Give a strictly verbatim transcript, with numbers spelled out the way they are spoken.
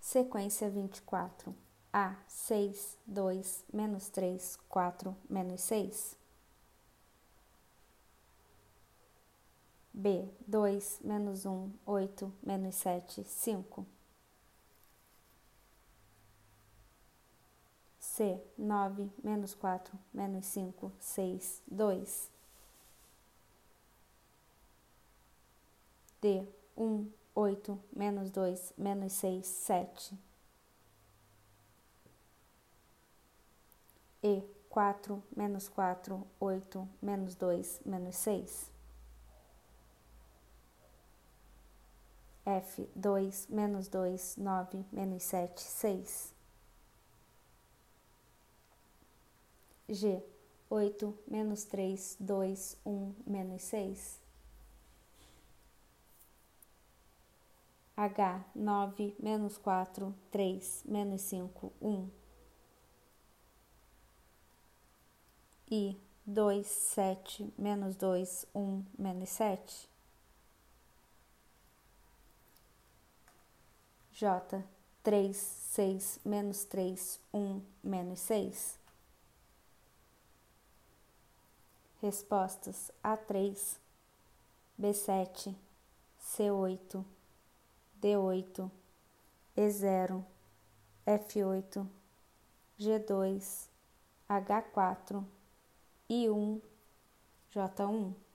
Sequência vinte e quatro. A, seis, dois, menos três, quatro, menos seis. B, dois, menos um, oito, menos sete, cinco. C, nove, menos quatro, menos cinco, seis, dois. D, um, oito, menos dois, menos seis, sete. E, quatro, menos quatro, oito, menos dois, menos seis. F, dois, menos dois, nove, menos sete, seis. G, oito, menos três, dois, um, menos seis. H, nove, menos quatro, três, menos cinco, um. I, dois, sete, menos dois, um, menos sete. J, três, seis, menos três, um, menos seis. Respostas: A três, B sete, C oito, D oito, E zero, F oito, G dois, H quatro, I um, J um.